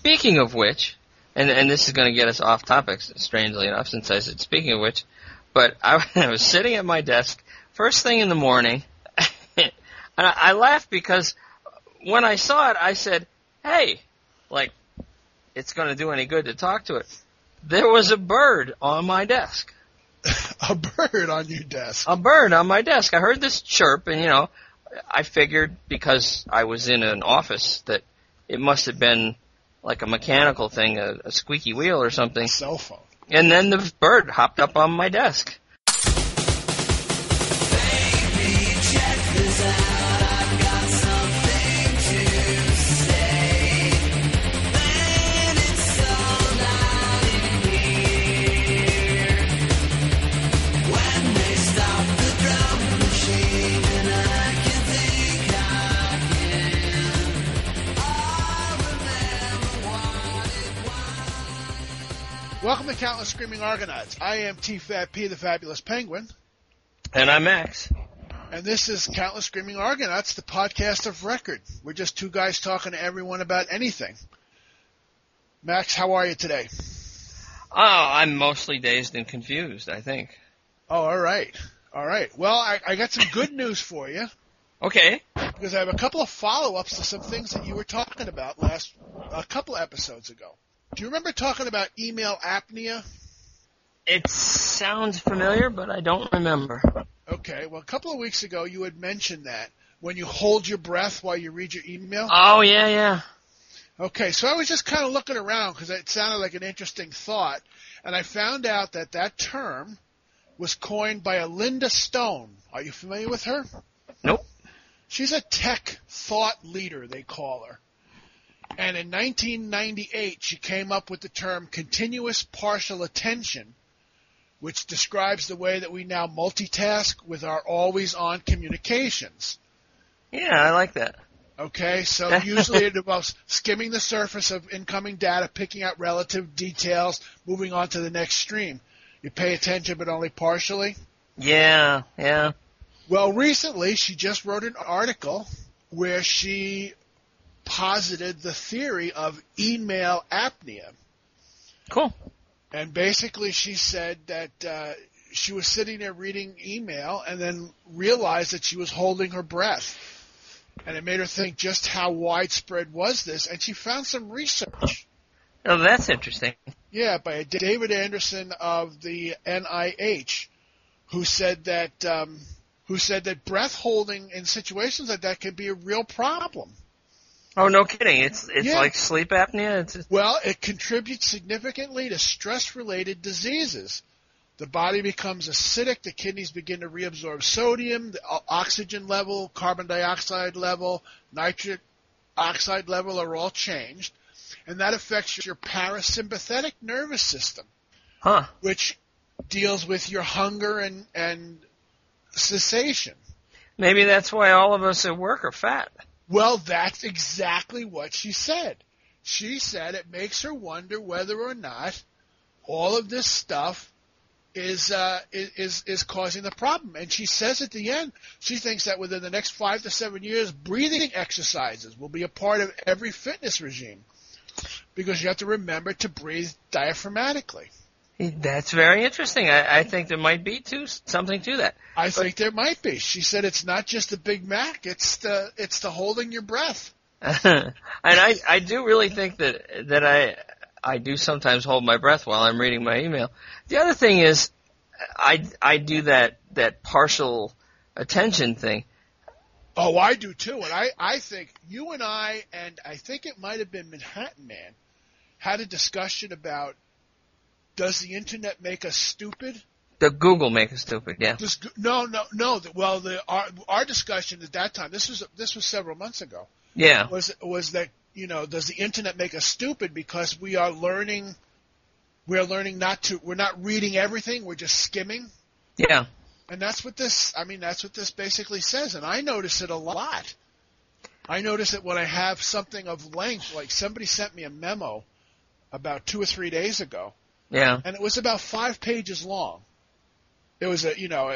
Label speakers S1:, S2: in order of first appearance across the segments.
S1: speaking of which, and this is going to get us off topic, strangely enough, since I said speaking of which, but I was sitting at my desk first thing in the morning, and I laughed because when I saw it, I said, hey, like, it's going to do any good to talk to it. There was a bird on my desk.
S2: A bird on your desk?
S1: A bird on my desk. I heard this chirp, and, I figured because I was in an office that it must have been like a mechanical thing, a squeaky wheel or something.
S2: Cell phone.
S1: And then the bird hopped up on my desk.
S3: Baby, check this out. I've got something to say. And it's all out in here. When they stop the drum machine and I can think again, I remember what it was.
S2: Welcome to Countless Screaming Argonauts. I am T-Fat-P, the Fabulous Penguin.
S1: And I'm Max.
S2: And this is Countless Screaming Argonauts, the podcast of record. We're just two guys talking to everyone about anything. Max, how are you today?
S1: Oh, I'm mostly dazed and confused, I think.
S2: Oh, all right. All right. Well, I got some good news for you.
S1: Okay.
S2: Because I have a couple of follow-ups to some things that you were talking about a couple episodes ago. Do you remember talking about email apnea?
S1: It sounds familiar, but I don't remember.
S2: Okay. Well, a couple of weeks ago, you had mentioned that when you hold your breath while you read your email.
S1: Oh, yeah.
S2: Okay, so I was just kind of looking around because it sounded like an interesting thought, and I found out that that term was coined by a Linda Stone. Are you familiar with her?
S1: Nope.
S2: She's a tech thought leader, they call her. And in 1998, she came up with the term continuous partial attention, which describes the way that we now multitask with our always-on communications.
S1: Yeah, I like that.
S2: Okay, so usually it involves skimming the surface of incoming data, picking out relative details, moving on to the next stream. You pay attention, but only partially.
S1: Yeah.
S2: Well, recently she just wrote an article where she posited the theory of email apnea.
S1: Cool.
S2: And basically she said that she was sitting there reading email and then realized that she was holding her breath. And it made her think just how widespread was this, and she found some research.
S1: Oh, that's interesting.
S2: Yeah, by David Anderson of the NIH, who said that breath holding in situations like that can be a real problem.
S1: Oh, no kidding. It's
S2: Yeah.
S1: like sleep apnea?
S2: Well, it contributes significantly to stress-related diseases. The body becomes acidic, the kidneys begin to reabsorb sodium, the oxygen level, carbon dioxide level, nitric oxide level are all changed, and that affects your parasympathetic nervous system, which deals with your hunger and cessation.
S1: Maybe that's why all of us at work are fat.
S2: Well, that's exactly what she said. She said it makes her wonder whether or not all of this stuff is causing the problem. And she says at the end, she thinks that within the next 5 to 7 years, breathing exercises will be a part of every fitness regime because you have to remember to breathe diaphragmatically.
S1: That's very interesting. I think there might be something to that.
S2: I think there might be. She said it's not just the Big Mac, it's the holding your breath.
S1: And I do really think that I do sometimes hold my breath while I'm reading my email. The other thing is I do that partial attention thing.
S2: Oh, I do too. And I think you and I think it might have been Manhattan Man, had a discussion about, does the internet make us stupid?
S1: The Google make us stupid, yeah.
S2: No. Well, our discussion at that time, this was several months ago.
S1: Yeah.
S2: Was that, does the internet make us stupid because we're learning we're not reading everything, we're just skimming?
S1: Yeah.
S2: And that's what this basically says, and I notice it a lot. I notice it when I have something of length, like somebody sent me a memo about 2 or 3 days ago.
S1: Yeah.
S2: And it was about 5 pages long. It was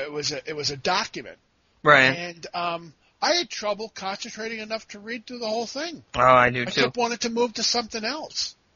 S2: a document.
S1: Right.
S2: And I had trouble concentrating enough to read through the whole thing.
S1: Oh, I do
S2: I
S1: too.
S2: kept wanting to move to something else.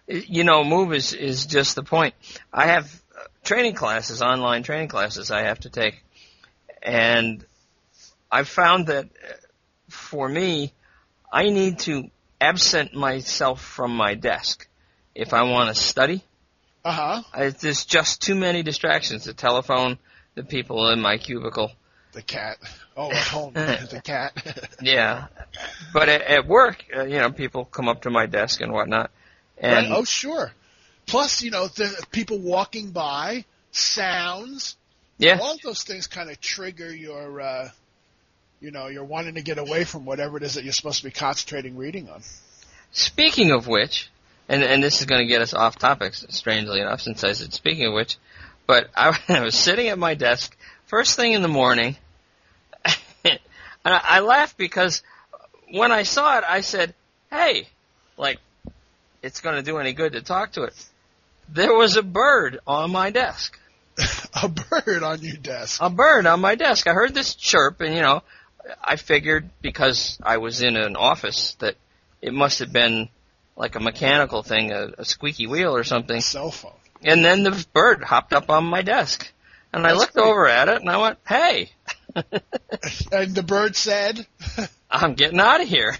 S1: move is just the point. I have training classes, online training classes I have to take, and I've found that for me, I need to absent myself from my desk if I want to study. There's just too many distractions: the telephone, the people in my cubicle.
S2: The cat. Oh, at home, the cat.
S1: Yeah, but at work, people come up to my desk and whatnot. And
S2: right. Oh, sure. Plus, the people walking by, sounds.
S1: Yeah.
S2: All those things kind of trigger your, you're wanting to get away from whatever it is that you're supposed to be concentrating reading on.
S1: Speaking of which, and this is going to get us off topic, strangely enough, since I said speaking of which, but I was sitting at my desk first thing in the morning, and I laughed because when I saw it, I said, hey, it's going to do any good to talk to it. There was a bird on my desk.
S2: A bird on your desk?
S1: A bird on my desk. I heard this chirp, and, I figured because I was in an office that it must have been like a mechanical thing, a squeaky wheel or something.
S2: A cell phone.
S1: And then the bird hopped up on my desk. And I looked over at it, and I went, hey.
S2: And the bird said?
S1: I'm getting out of here.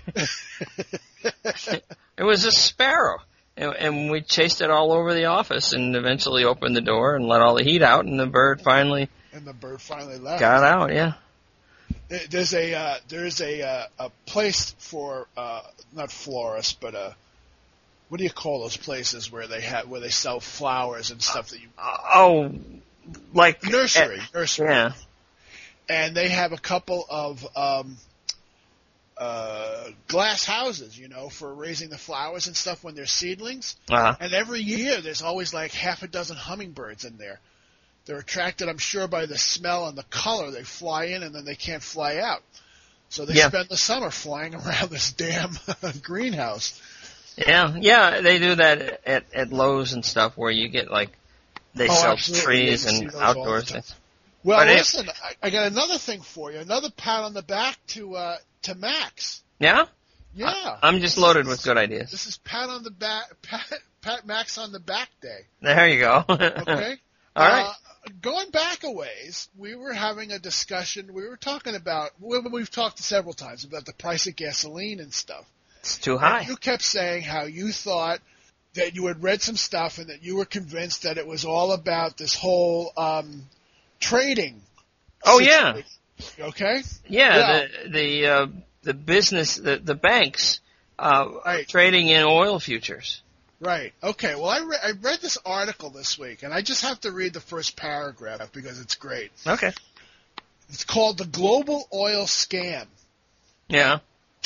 S1: It was a sparrow. And we chased it all over the office and eventually opened the door and let all the heat out, and the bird finally
S2: left.
S1: Got out, yeah.
S2: There's a place for not florists, but what do you call those places where they sell flowers and stuff that you
S1: like
S2: nursery.
S1: Yeah.
S2: And they have a couple of glass houses, for raising the flowers and stuff when they're seedlings.
S1: Uh-huh.
S2: And every year there's always like half a dozen hummingbirds in there. They're attracted, I'm sure, by the smell and the color. They fly in and then they can't fly out. So they spend the summer flying around this damn greenhouse.
S1: Yeah, they do that at Lowe's and stuff where you get they sell
S2: absolutely.
S1: trees and outdoor things.
S2: Well,
S1: But
S2: listen, I got another thing for you. Another pat on the back to Max.
S1: Yeah?
S2: Yeah.
S1: I'm just loaded with good ideas.
S2: This is pat on the back, pat Max on the back day.
S1: There you go.
S2: Okay.
S1: All right.
S2: Going back a ways, we were having a discussion. We were talking about. We've talked several times about the price of gasoline and stuff.
S1: It's too high.
S2: And you kept saying how you thought that you had read some stuff and that you were convinced that it was all about this whole trading.
S1: Oh, yeah.
S2: Okay.
S1: Yeah. The business, the banks trading in oil futures.
S2: Right. Okay. Well, I read this article this week, and I just have to read the first paragraph because it's great.
S1: Okay.
S2: It's called The Global Oil Scam.
S1: Yeah.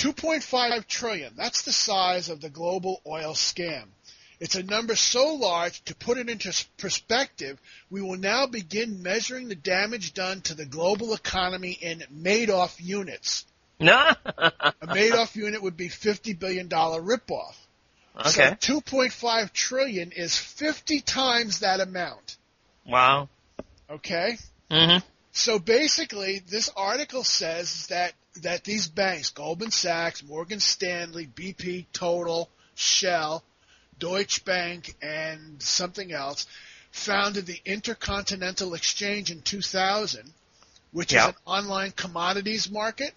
S2: 2.5 trillion. That's the size of the global oil scam. It's a number so large, to put it into perspective, we will now begin measuring the damage done to the global economy in Madoff units.
S1: No.
S2: A Madoff unit would be $50 billion ripoff.
S1: Okay.
S2: So 2.5 trillion is 50 times that amount.
S1: Wow.
S2: Okay?
S1: Mm-hmm.
S2: So basically, this article says that these banks, Goldman Sachs, Morgan Stanley, BP, Total, Shell, Deutsche Bank, and something else, founded the Intercontinental Exchange in 2000, which is an online commodities market.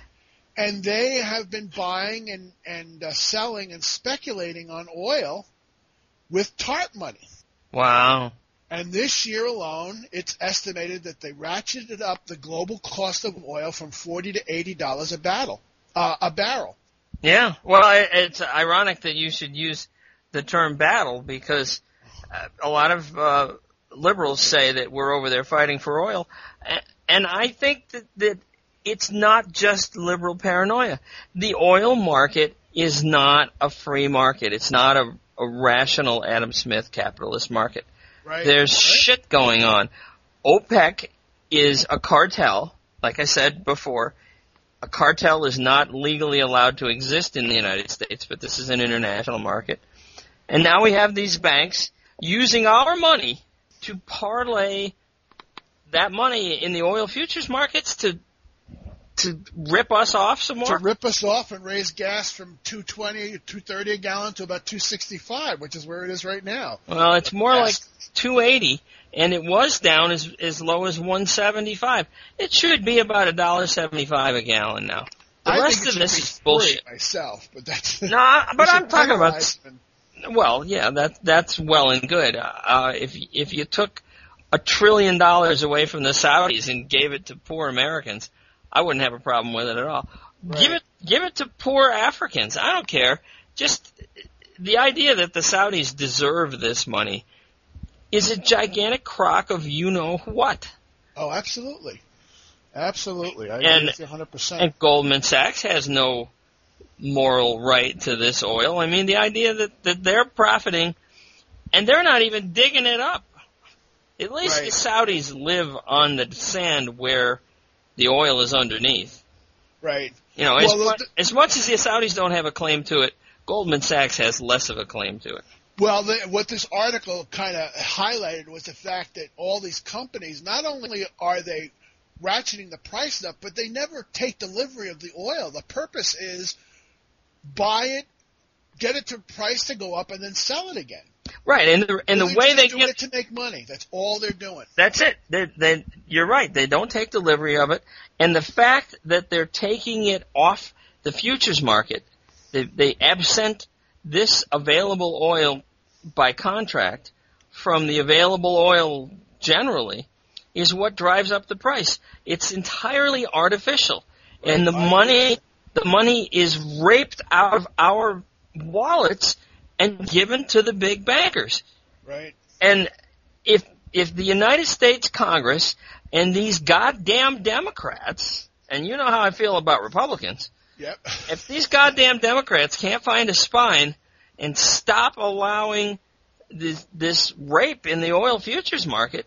S2: And they have been buying and selling and speculating on oil with TARP money.
S1: Wow.
S2: And this year alone, it's estimated that they ratcheted up the global cost of oil from $40 to $80 a barrel.
S1: Yeah. Well, it's ironic that you should use the term battle because a lot of liberals say that we're over there fighting for oil. And I think that it's not just liberal paranoia. The oil market is not a free market. It's not a rational Adam Smith capitalist market.
S2: Right.
S1: There's shit going on. OPEC is a cartel. Like I said before, a cartel is not legally allowed to exist in the United States, but this is an international market. And now we have these banks using our money to parlay that money in the oil futures markets to to rip us off some
S2: To
S1: more?
S2: rip us off and raise gas from $2.20, $2.30 a gallon to about $2.65, which is where it is right now.
S1: Well, it's more
S2: Yes.
S1: like $2.80, and it was down as low as $1.75. It should be about $1.75 a gallon now. The
S2: I
S1: rest
S2: think it
S1: of
S2: should
S1: this
S2: be
S1: is
S2: free
S1: bullshit.
S2: myself, but that's
S1: No, but
S2: we
S1: I'm
S2: should
S1: talking about.
S2: penalize them.
S1: Well, yeah, that's well and good. If you took $1 trillion away from the Saudis and gave it to poor Americans, I wouldn't have a problem with it at all.
S2: Right.
S1: Give it to poor Africans. I don't care. Just the idea that the Saudis deserve this money is a gigantic crock of you know what.
S2: Oh, absolutely. Absolutely. I
S1: And-
S2: agree with you 100%.
S1: And Goldman Sachs has no moral right to this oil. I mean, the idea that they're profiting, and they're not even digging it up. At least
S2: Right.
S1: the Saudis live on the sand where the oil is underneath.
S2: Right.
S1: You know,
S2: Well,
S1: as much as the Saudis don't have a claim to it, Goldman Sachs has less of a claim to it.
S2: Well, what this article kind of highlighted was the fact that all these companies, not only are they ratcheting the price up, but they never take delivery of the oil. The purpose is buy it, get it to a price to go up, and then sell it again.
S1: Right, and the way they
S2: do
S1: get
S2: it to make money. That's all they're doing.
S1: That's it. You're right. They don't take delivery of it, and the fact that they're taking it off the futures market, they absent this available oil by contract from the available oil generally, is what drives up the price. It's entirely artificial, and the money is raped out of our wallets and given to the big bankers.
S2: Right.
S1: And if the United States Congress and these goddamn Democrats, and you know how I feel about Republicans,
S2: Yep.
S1: if these goddamn Democrats can't find a spine and stop allowing this rape in the oil futures market,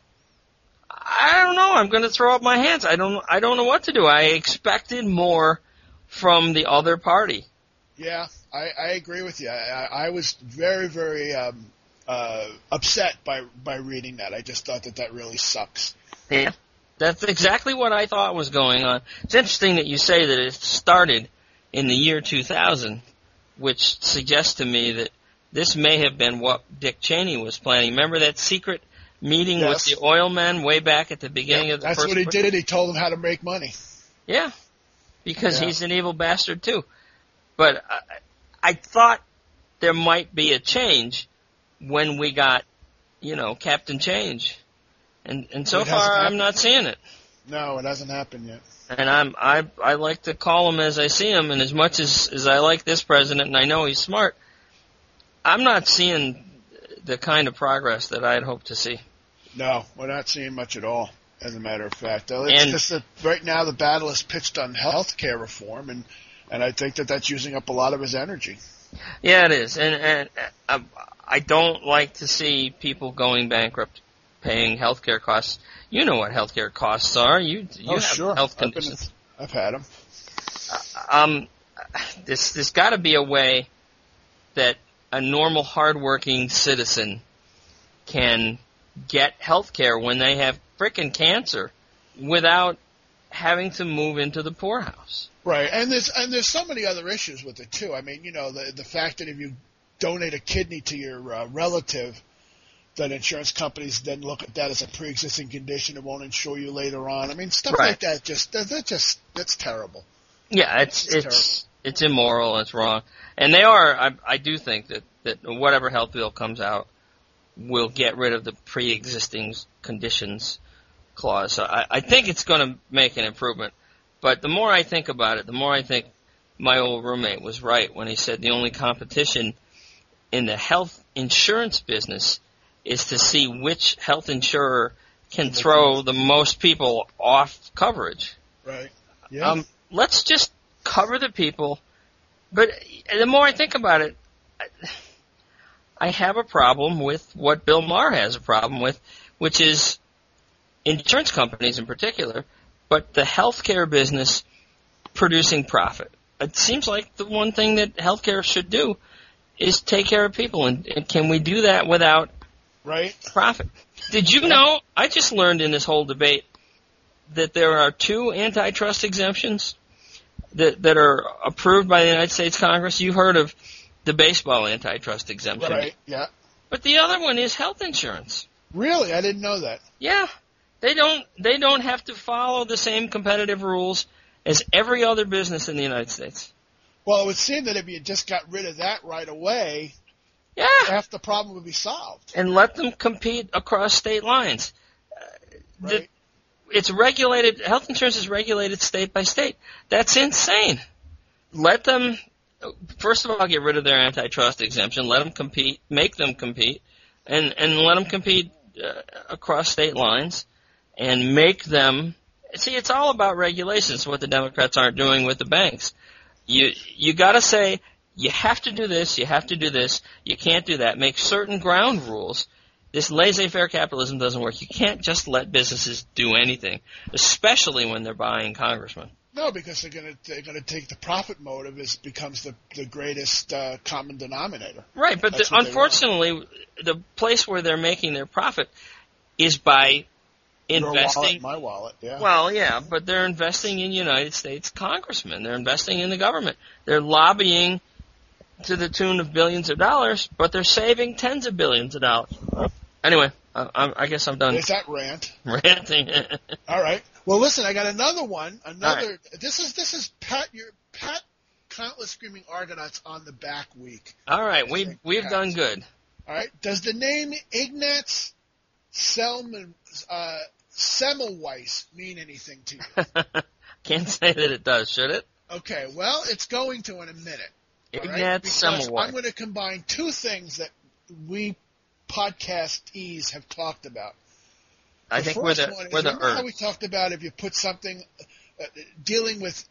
S1: I don't know. I'm going to throw up my hands. I don't know what to do. I expected more from the other party.
S2: Yeah, I agree with you. I was very, very upset by reading that. I just thought that really sucks.
S1: Yeah. That's exactly what I thought was going on. It's interesting that you say that it started in the year 2000, which suggests to me that this may have been what Dick Cheney was planning. Remember that secret meeting
S2: Yes.
S1: with the oil men way back at the beginning of the
S2: That's
S1: first
S2: what he did. He told them how to make money.
S1: Yeah, because
S2: Yeah.
S1: he's an evil bastard too. But I thought there might be a change when we got, Captain Change. And so
S2: It hasn't
S1: far I'm
S2: happened.
S1: not seeing it.
S2: No, it hasn't happened yet.
S1: And I like to call him as I see him, and as much as I like this president and I know he's smart, I'm not seeing the kind of progress that I'd hoped to see.
S2: No, we're not seeing much at all, as a matter of fact. It's
S1: And-
S2: just that right now the battle is pitched on health care reform, and I think that's using up a lot of his energy.
S1: Yeah, it is. And I don't like to see people going bankrupt paying healthcare costs. You know what healthcare costs are. You have
S2: Sure.
S1: health
S2: I've
S1: conditions.
S2: had them.
S1: There's got to be a way that a normal, hardworking citizen can get health care when they have frickin' cancer without having to move into the poorhouse.
S2: Right, and there's so many other issues with it too. I mean, the fact that if you donate a kidney to your relative, that insurance companies then look at that as a pre-existing condition and won't insure you later on. I mean, stuff
S1: Right.
S2: like that that's terrible.
S1: Yeah, it's immoral. It's wrong, and they are. I do think that whatever health bill comes out will get rid of the pre-existing conditions clause. So I think it's going to make an improvement. But the more I think about it, the more I think my old roommate was right when he said the only competition in the health insurance business is to see which health insurer can throw the most people off coverage.
S2: Right. Yeah.
S1: Let's just cover the people. But the more I think about it, I have a problem with what Bill Maher has a problem with, which is insurance companies in particular, but the healthcare business producing profit. It seems like the one thing that healthcare should do is take care of people, and can we do that without
S2: right.
S1: profit? Did you know, I just learned in this whole debate that there are 2 antitrust exemptions that are approved by the United States Congress? You heard of the baseball antitrust exemption.
S2: Right, yeah.
S1: But the other one is health insurance.
S2: Really? I didn't know that.
S1: Yeah. They don't have to follow the same competitive rules as every other business in the United States.
S2: Well, it would seem that if you just got rid of that right away,
S1: Yeah.
S2: half the problem would be solved.
S1: And let them compete across state lines.
S2: Right?
S1: It's regulated, health insurance is regulated state by state. That's insane. Let them, first of all, get rid of their antitrust exemption, let them compete, make them compete, and let them compete across state lines, and make them, see, it's all about regulations, what the Democrats aren't doing with the banks. You gotta say, you have to do this, you have to do this, you can't do that. Make certain ground rules. This laissez-faire capitalism doesn't work. You can't just let businesses do anything, especially when they're buying congressmen.
S2: No, because they're gonna take the profit motive as becomes the greatest common denominator.
S1: Right, but
S2: That's what they
S1: unfortunately, the place where they're making their profit is by
S2: Your wallet,
S1: investing.
S2: my wallet, yeah.
S1: Well, yeah, but they're investing in United States congressmen. They're investing in the government. They're lobbying to the tune of billions of dollars, but they're saving tens of billions of dollars. Anyway, I guess I'm done
S2: There's that rant.
S1: ranting.
S2: All right. Well, listen, I got another one.
S1: All
S2: This is pat countless screaming Argonauts on the back week.
S1: All right, we've done good.
S2: All right. Does the name Ignaz Semmelweis mean anything to you?
S1: Can't say that it does, should it?
S2: Okay. Well, it's going to in a minute. all right?
S1: Ignaz
S2: Because
S1: Semmelweis.
S2: I'm going to combine 2 things that we podcastees have talked about.
S1: I
S2: The
S1: think we're
S2: first
S1: the
S2: one is,
S1: we're the
S2: remember how
S1: Earth.
S2: we talked about if you put something dealing with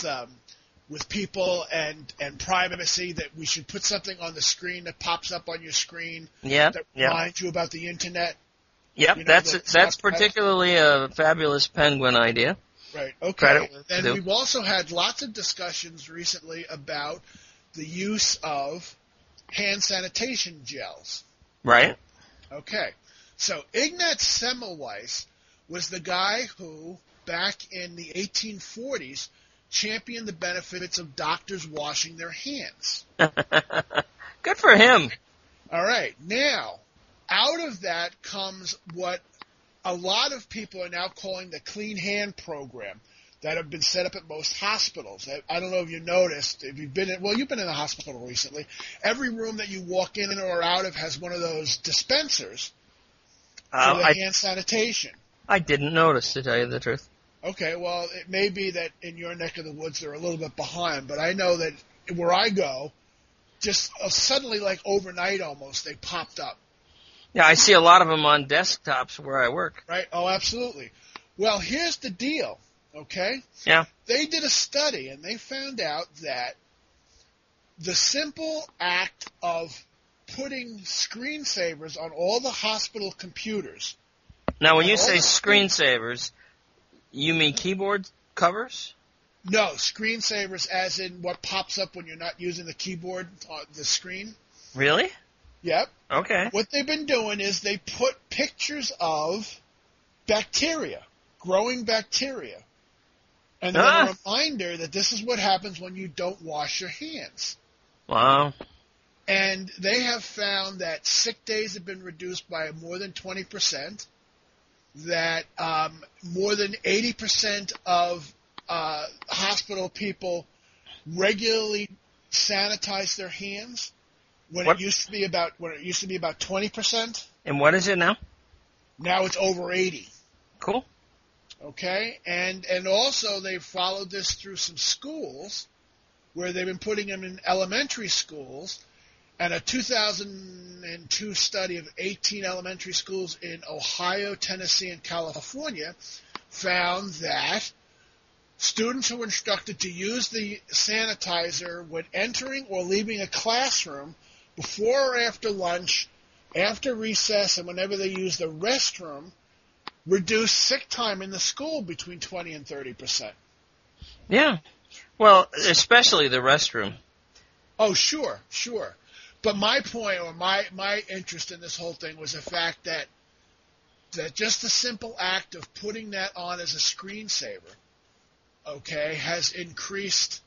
S2: people and privacy, that we should put something on the screen that pops up on your screen
S1: Yep,
S2: that
S1: yep.
S2: reminds you about the internet.
S1: Yep,
S2: you know,
S1: that's
S2: the
S1: that's
S2: software.
S1: particularly a fabulous Penguin idea.
S2: Right. Okay.
S1: Credit where it's
S2: And
S1: due.
S2: we've also had lots of discussions recently about the use of hand sanitation gels.
S1: Right?
S2: Okay. So Ignaz Semmelweis was the guy who, back in the 1840s, championed the benefits of doctors washing their hands.
S1: Good for him.
S2: All right. Now, out of that comes what a lot of people are now calling the Clean Hand Program that have been set up at most hospitals. I don't know if you noticed, if you've been you've been in a hospital recently. Every room that you walk in or out of has one of those dispensers for the hand sanitation.
S1: I didn't notice, to tell you the truth.
S2: Okay, well, it may be that in your neck of the woods they're a little bit behind, but I know that where I go, just suddenly, like overnight almost, they popped up.
S1: Yeah, I see a lot of them on desktops where I work.
S2: Right? Oh, absolutely. Well, here's the deal, okay?
S1: Yeah.
S2: They did a study, and they found out that the simple act of putting screensavers on all the hospital computers.
S1: Now, when you
S2: All
S1: say
S2: the-
S1: screensavers, you mean keyboard covers?
S2: No, screensavers as in what pops up when you're not using the keyboard on the screen.
S1: Really?
S2: Yep.
S1: Okay.
S2: What they've been doing is they put pictures of bacteria, growing bacteria. And then a reminder that this is what happens when you don't wash your hands.
S1: Wow.
S2: And they have found that sick days have been reduced by more than 20%, that more than 80% of hospital people regularly sanitize their hands when
S1: What?
S2: it used to be about 20%.
S1: And what is it now?
S2: Now it's over 80.
S1: Cool.
S2: Okay, and also they've followed this through some schools where they've been putting them in elementary schools, and a 2002 study of 18 elementary schools in Ohio, Tennessee, and California found that students who were instructed to use the sanitizer when entering or leaving a classroom, before or after lunch, after recess, and whenever they use the restroom, reduce sick time in the school between 20 and 30%.
S1: Yeah. Well, especially the restroom.
S2: Oh, sure. But my point, or my interest in this whole thing was the fact that that just the simple act of putting that on as a screensaver, okay, has increased.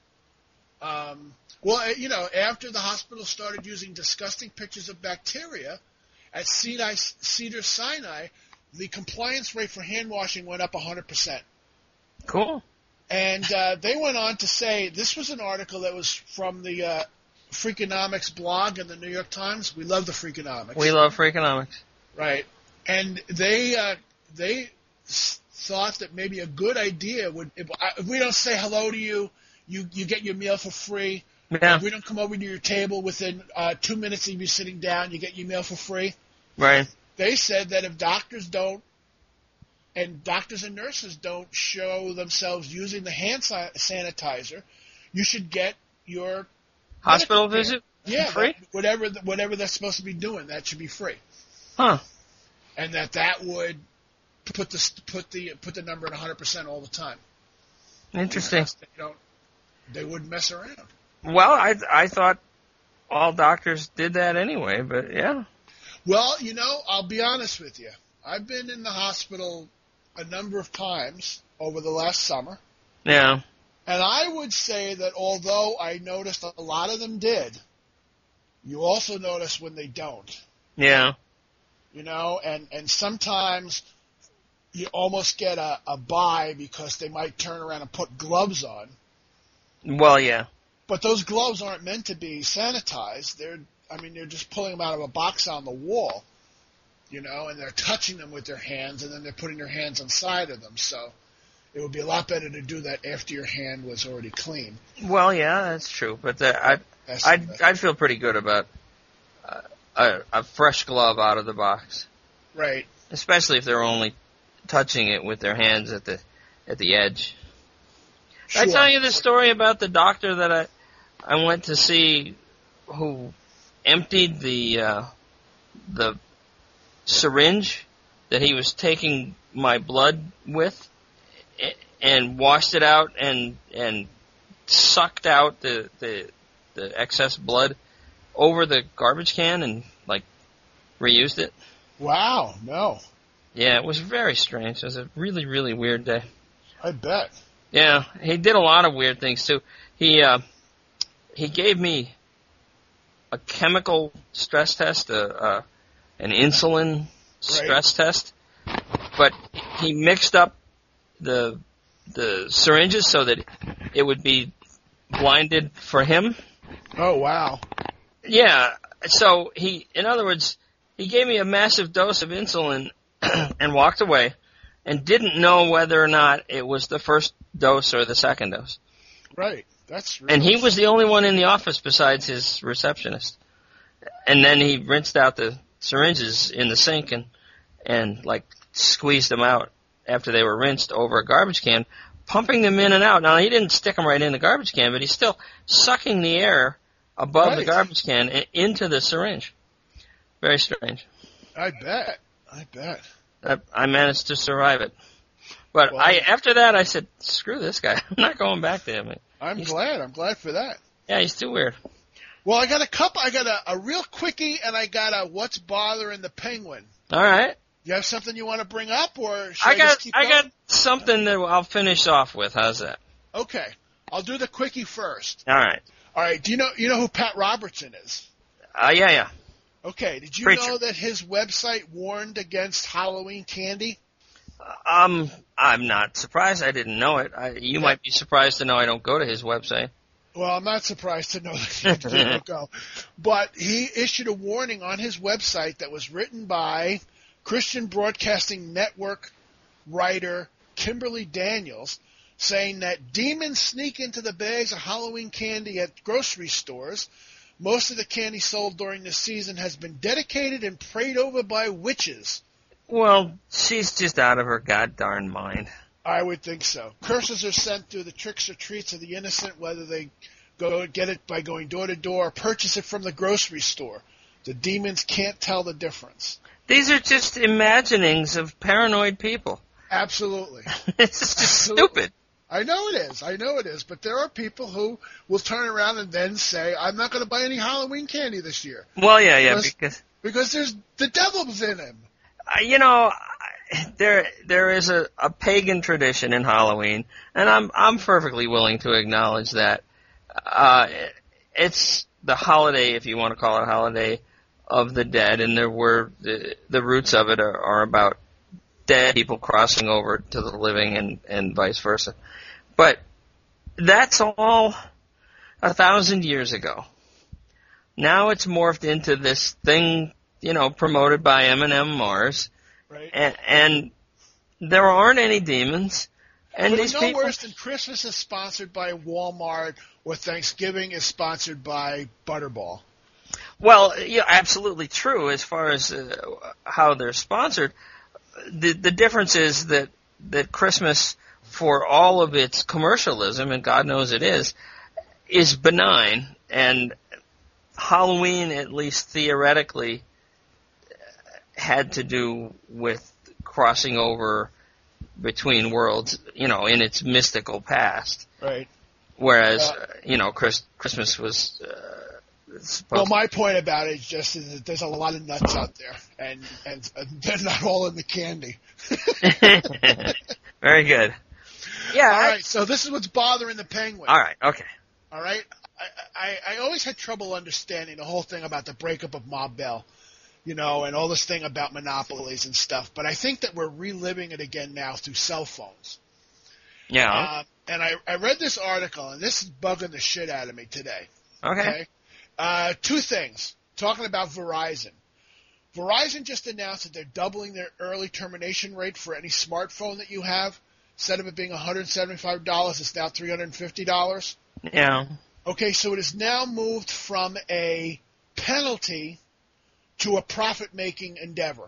S2: After the hospital started using disgusting pictures of bacteria at Cedars-Sinai, the compliance rate for hand washing went up 100%.
S1: Cool.
S2: And they went on to say, this was an article that was from the Freakonomics blog in the New York Times. We love the Freakonomics.
S1: We love Freakonomics.
S2: Right. And they thought that maybe a good idea would, if we don't say hello to you, you get your meal for free.
S1: Yeah.
S2: If we don't come over to your table within 2 minutes of you sitting down, you get your meal for free.
S1: Right.
S2: They said that if doctors and nurses don't show themselves using the hand sanitizer, you should get your
S1: Hospital
S2: medical
S1: visit?
S2: care. Yeah,
S1: Free?
S2: whatever they're supposed to be doing, that should be free.
S1: Huh.
S2: And that would put the number at 100% all the time.
S1: Interesting.
S2: They wouldn't mess around.
S1: Well, I thought all doctors did that anyway, but yeah.
S2: Well, I'll be honest with you. I've been in the hospital a number of times over the last summer.
S1: Yeah.
S2: And I would say that although I noticed a lot of them did, you also notice when they don't.
S1: Yeah.
S2: And sometimes you almost get a buy because they might turn around and put gloves on.
S1: Well, yeah.
S2: But those gloves aren't meant to be sanitized. They're just pulling them out of a box on the wall, and they're touching them with their hands, and then they're putting their hands inside of them. So it would be a lot better to do that after your hand was already clean.
S1: Well, yeah, that's true. But I'd feel pretty good about a fresh glove out of the box,
S2: Right.
S1: especially if they're only touching it with their hands at the edge.
S2: Sure.
S1: Did I tell you the story about the doctor that I went to see who emptied the syringe that he was taking my blood with and washed it out and sucked out the excess blood over the garbage can and reused it?
S2: Wow, no.
S1: Yeah, it was very strange. It was a really, really weird day.
S2: I bet.
S1: Yeah, he did a lot of weird things too. He gave me a chemical stress test, an insulin stress test, but he mixed up the syringes so that it would be blinded for him.
S2: Oh, wow.
S1: Yeah, so in other words, he gave me a massive dose of insulin and walked away and didn't know whether or not it was the first dose or the second dose.
S2: Right. That's really
S1: And he was the only one in the office besides his receptionist. And then he rinsed out the syringes in the sink and squeezed them out after they were rinsed over a garbage can, pumping them in and out. Now, he didn't stick them right in the garbage can, but he's still sucking the air above the garbage can into the syringe. Very strange.
S2: I bet.
S1: I managed to survive it. But after that, I said, screw this guy. I'm not going back to him.
S2: I'm glad for that.
S1: Yeah, he's too weird.
S2: Well, I got a couple. I got a real quickie, and I got a what's bothering the penguin.
S1: All right.
S2: You have something you want to bring up, or should I just keep
S1: I
S2: going?
S1: got something that I'll finish off with. How's that?
S2: Okay, I'll do the quickie first.
S1: All right.
S2: All right. Do you know who Pat Robertson is?
S1: Yeah.
S2: Okay. Did you
S1: Preacher.
S2: know that his website warned against Halloween candy?
S1: I'm not surprised. I didn't know it. You might be surprised to know I don't go to his website.
S2: Well, I'm not surprised to know that you didn't go. But he issued a warning on his website that was written by Christian Broadcasting Network writer Kimberly Daniels, saying that demons sneak into the bags of Halloween candy at grocery stores. Most of the candy sold during this season has been dedicated and prayed over by witches.
S1: Well, she's just out of her god-darn mind.
S2: I would think so. Curses are sent through the tricks or treats of the innocent, whether they go get it by going door to door or purchase it from the grocery store. The demons can't tell the difference.
S1: These are just imaginings of paranoid people.
S2: Absolutely.
S1: This is just stupid.
S2: I know it is. But there are people who will turn around and then say, I'm not going to buy any Halloween candy this year.
S1: Well, yeah,
S2: Because there's the devil's in him.
S1: there is a pagan tradition in Halloween, and I'm perfectly willing to acknowledge that. It's the holiday, if you want to call it a holiday, of the dead, and the roots of it are about dead people crossing over to the living and vice versa. But that's all 1,000 years ago. Now it's morphed into this thing, promoted by M&M Mars,
S2: Right.
S1: and there aren't any demons. And
S2: But
S1: these
S2: it's no
S1: people,
S2: worse than Christmas is sponsored by Walmart or Thanksgiving is sponsored by Butterball.
S1: well, yeah, absolutely true as far as how they're sponsored. The difference is that Christmas, for all of its commercialism, and God knows it is benign, and Halloween, at least theoretically, had to do with crossing over between worlds, in its mystical past.
S2: Right.
S1: Whereas, Christmas was
S2: Well,
S1: supposed
S2: my point about it is just that there's a lot of nuts out there, and they're not all in the candy.
S1: Very good. Yeah.
S2: All right, so this is what's bothering the Penguin.
S1: All right. Okay.
S2: All right? I always had trouble understanding the whole thing about the breakup of Ma Bell, and all this thing about monopolies and stuff, but I think that we're reliving it again now through cell phones.
S1: Yeah.
S2: And I read this article, and this is bugging the shit out of me today.
S1: Okay.
S2: Two things. Talking about Verizon. Verizon just announced that they're doubling their early termination rate for any smartphone that you have. Instead of it being $175, it's now $350.
S1: Yeah.
S2: Okay, so it has now moved from a penalty to a profit-making endeavor.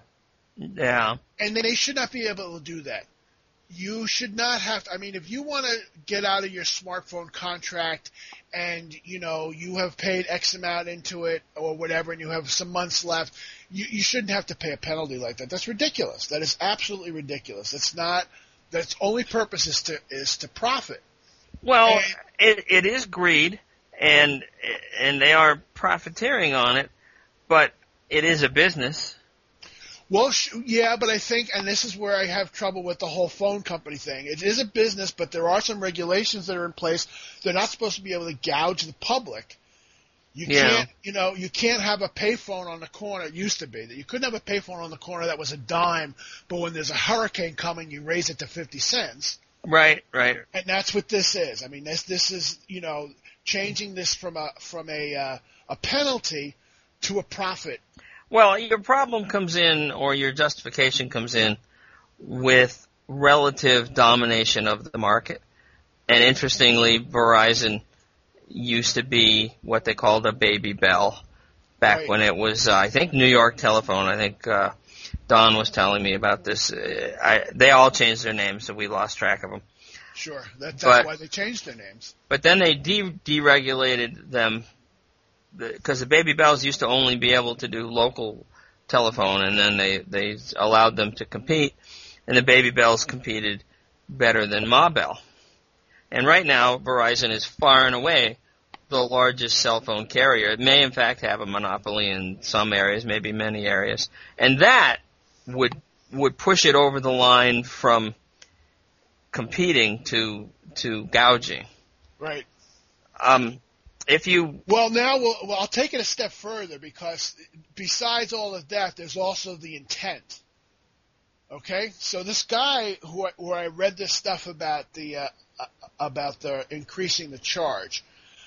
S1: Yeah.
S2: And they should not be able to do that. You should not have to, if you want to get out of your smartphone contract and, you have paid X amount into it or whatever and you have some months left, you shouldn't have to pay a penalty like that. That's ridiculous. That is absolutely ridiculous. That's only purpose is to profit.
S1: Well, it is greed, and they are profiteering on it, but it is a business.
S2: Well, yeah, but I think, and this is where I have trouble with the whole phone company thing. It is a business, but there are some regulations that are in place. They're not supposed to be able to gouge the public. You can't, you can't have a payphone on the corner. It used to be that you couldn't have a payphone on the corner that was a dime, but when there's a hurricane coming, you raise it to 50 cents.
S1: Right.
S2: And that's what this is. This is, changing this from a penalty to a profit.
S1: Well, your problem comes in, or your justification comes in, with relative domination of the market. And interestingly, Verizon used to be what they called a baby bell back
S2: Right.
S1: when it was, I think, New York Telephone. I think Don was telling me about this. They all changed their names, so we lost track of them.
S2: Sure, that's
S1: But-
S2: why they changed their names.
S1: But then they deregulated them, because the baby bells used to only be able to do local telephone, and then they allowed them to compete, and the baby bells competed better than Ma Bell. And right now, Verizon is far and away the largest cell phone carrier. It may, in fact, have a monopoly in some areas, maybe many areas. And that would push it over the line from competing to gouging.
S2: Right.
S1: If you
S2: Well, now I'll take it a step further because besides all of that, there's also the intent. Okay, so this guy where I read this stuff about the increasing the charge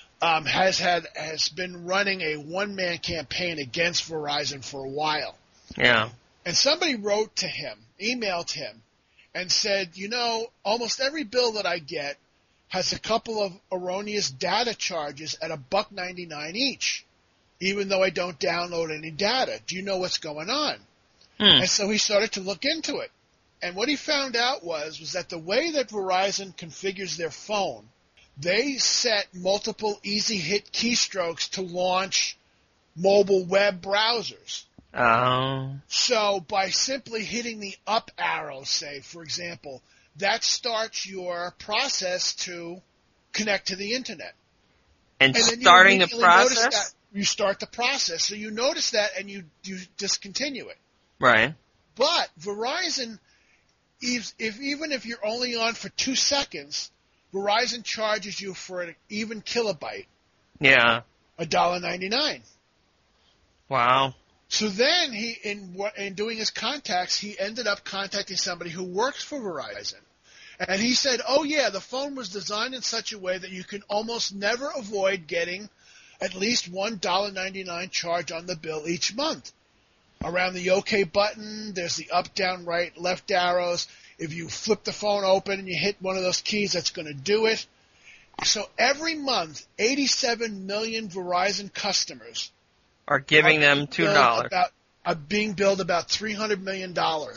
S2: has been running a one-man campaign against Verizon for a while.
S1: Yeah.
S2: And somebody wrote to him, emailed him, and said, almost every bill that I get has a couple of erroneous data charges at $1.99 each, even though I don't download any data. Do you know what's going on? And so he started to look into it. And what he found out was that the way that Verizon configures their phone, they set multiple easy hit keystrokes to launch mobile web browsers.
S1: Oh.
S2: So by simply hitting the up arrow, say, for example, that starts your process to connect to the internet.
S1: And
S2: then you
S1: starting the
S2: immediately notice
S1: process?
S2: that. You start the process. So you notice that and you discontinue it.
S1: Right.
S2: But Verizon even if you're only on for 2 seconds, Verizon charges you for an even kilobyte
S1: Yeah.
S2: $1.99.
S1: Wow.
S2: So then in doing his contacts, he ended up contacting somebody who works for Verizon. And he said, oh yeah, the phone was designed in such a way that you can almost never avoid getting at least $1.99 charge on the bill each month. Around the OK button, there's the up, down, right, left arrows. If you flip the phone open and you hit one of those keys, that's going to do it. So every month, 87 million Verizon customers
S1: Are giving them $2.
S2: Are being billed about $300 million.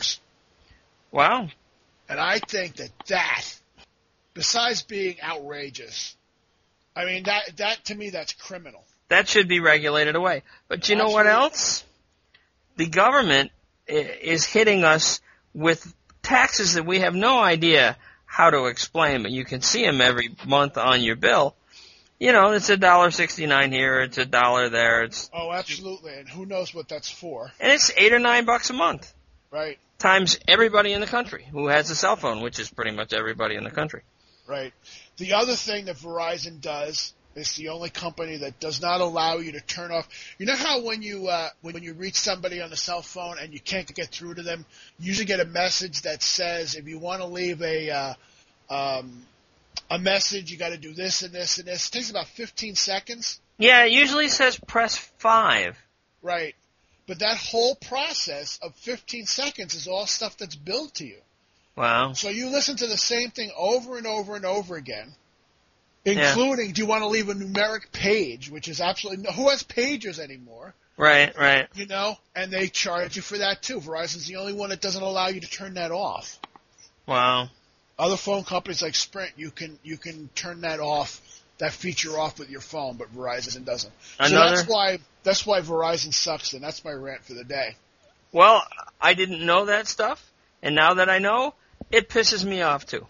S1: Wow.
S2: And I think that, besides being outrageous, I mean, that to me, that's criminal.
S1: That should be regulated away. But you know what else? The government is hitting us with taxes that we have no idea how to explain, but you can see them every month on your bill. You know, it's $1.69 here, it's $1 there,
S2: Oh, absolutely, and who knows what that's for?
S1: and it's $8 or $9 a month.
S2: Right,
S1: Times everybody in the country who has a cell phone, which is pretty much everybody in the country.
S2: right. The other thing that Verizon does, it's the only company that does not allow you to turn off. You know how when you reach somebody on the cell phone and you can't get through to them, you usually get a message that says if you want to leave a message, you got to do this and this and this. It takes about 15 seconds.
S1: Yeah, it usually says press 5.
S2: Right. But that whole process of 15 seconds is all stuff that's billed to you.
S1: Wow.
S2: So you listen to the same thing over and over and over again, including, do you want to leave a numeric page, which is absolutely, who has pagers anymore?
S1: Right, right.
S2: You know, and they charge you for that too. Verizon's the only one that doesn't allow you to turn that off.
S1: Wow.
S2: Other phone companies like Sprint, you can turn that off, that feature off with your phone, but Verizon doesn't. So that's why Verizon sucks, and that's my rant for the day.
S1: Well, I didn't know that stuff, and now that I know, it pisses me off too.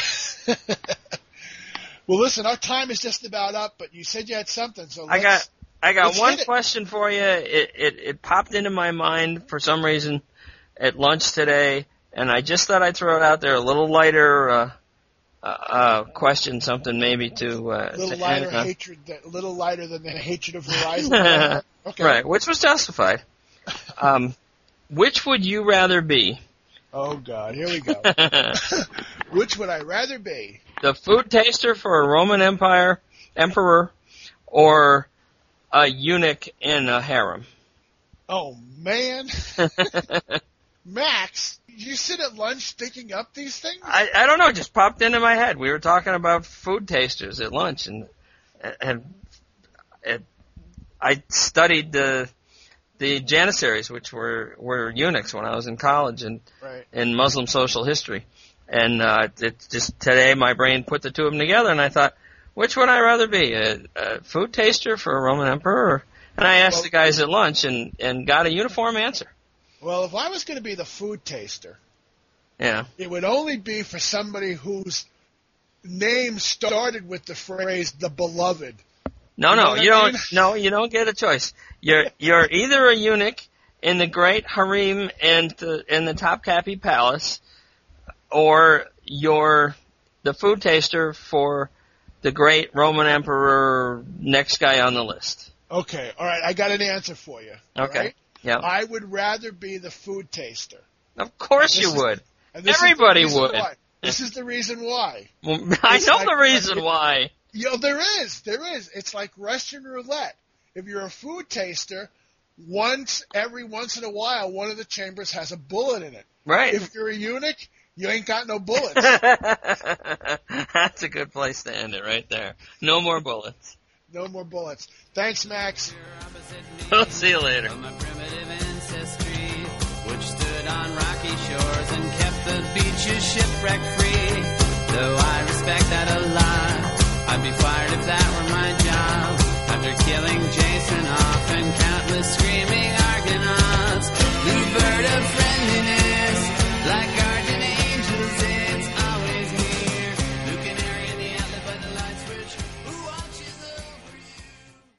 S2: Well, listen, our time is just about up, but you said you had something, so
S1: I got
S2: let's
S1: one
S2: hit it.
S1: question for you. It popped into my mind for some reason at lunch today, and I just thought I'd throw it out there, a little lighter question, something maybe to
S2: a little lighter than the hatred of Verizon. Okay.
S1: Right, which was justified. Which would you rather be?
S2: Oh God, here we go. Which would I rather be?
S1: The food taster for a Roman emperor, or a eunuch in a harem?
S2: Oh man, Max, you sit at lunch thinking up these things?
S1: I don't know, it just popped into my head. We were talking about food tasters at lunch, and I studied the Janissaries, which were eunuchs when I was in college and in Muslim social history. And it just today my brain put the two of them together, and I thought, which would I rather be, a food taster for a Roman emperor? And I asked the guys at lunch and got a uniform answer.
S2: Well, if I was going to be the food taster,
S1: Yeah.
S2: it would only be for somebody whose name started with the phrase "the beloved."
S1: No,
S2: You know
S1: no,
S2: what
S1: you
S2: I
S1: don't.
S2: mean?
S1: No, you don't get a choice. You're either a eunuch in the great harem and in the Topkapi Palace, or you're the food taster for the great Roman emperor, next guy on the list.
S2: Okay, all right, I got an answer for you. all
S1: Okay.
S2: right?
S1: Yeah.
S2: I would rather be the food taster.
S1: Of course
S2: And
S1: you
S2: this is-
S1: would.
S2: And this
S1: Everybody
S2: is the reason
S1: would.
S2: why. This is the reason why.
S1: Well, I
S2: It's
S1: know
S2: like-
S1: the reason why.
S2: There is. It's like Russian roulette. If you're a food taster, every once in a while, one of the chambers has a bullet in it.
S1: Right.
S2: If you're a eunuch, you ain't got no bullets.
S1: That's a good place to end it right there. No more bullets.
S2: No more bullets. Thanks, Max.
S1: We'll see you later.
S3: From a primitive ancestry, which stood on rocky shores and kept the beaches shipwreck free. Though I respect that a lot, I'd be fired if that were my job. After killing Jason off and countless screaming Argonauts.